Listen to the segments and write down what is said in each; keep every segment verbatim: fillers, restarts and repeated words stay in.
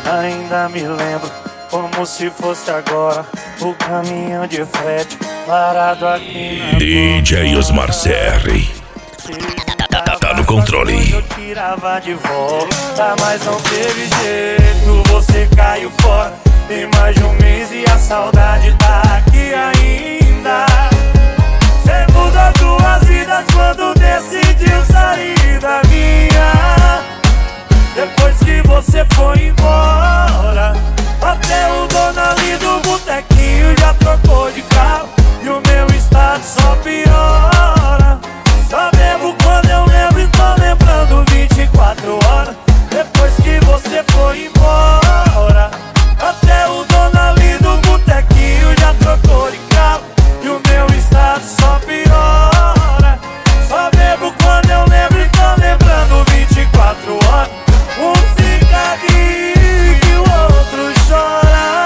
Ainda me lembro, como se fosse agora, o caminhão de frete parado aqui na D J Osmar Serri tá no controle. Eu tirava de volta, mas não teve jeito, você caiu fora. Tem mais de um mês e a saudade tá aqui ainda. Cê mudou duas vidas quando decidiu sair da minha. Depois que você foi embora, até o dono ali do botequinho já trocou de carro, e o meu estado só piora. Só bebo quando eu lembro e tô lembrando vinte e quatro horas. Depois que você foi embora, até o dono ali do botequinho já trocou de carro, e o meu estado só piora. Só bebo quando eu lembro e tô lembrando vinte e quatro horas. Um fica rico e o outro chora.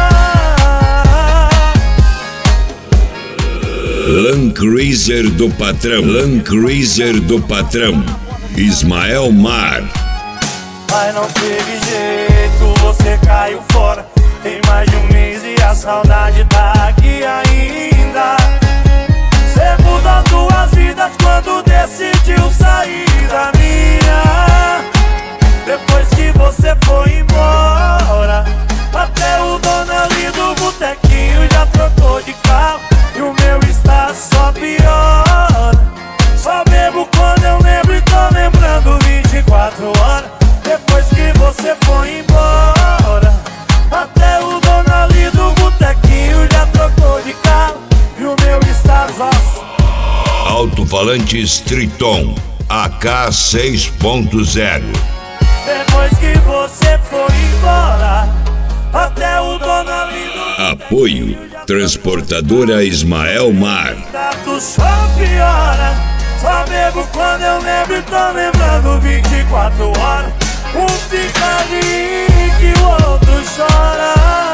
Land Cruiser do patrão, Land Cruiser do patrão, Ismael Mar. Mas não teve jeito, você caiu fora. Tem mais de um mês e a saudade tá aqui ainda. Cê mudou duas vidas quando decidiu sair da minha. Depois que você foi embora, até o dono ali do botequinho já trocou de carro, e o meu está só piora. Só bebo quando eu lembro e tô lembrando vinte e quatro horas. Depois que você foi embora, até o dono ali do botequinho já trocou de carro, e o meu está só. Alto-falantes Triton A K seis ponto zero. Depois que você foi embora, até o dono ali do Apoio Transportadora Ismael Mar. status só piora. Só bebo quando eu lembro e tô lembrando vinte e quatro horas. Um fica rico e o outro chora.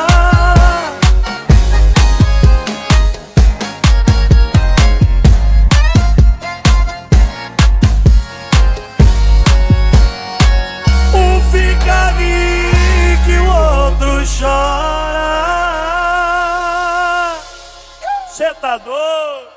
Um fica rico e o outro chora. Cê tá doido?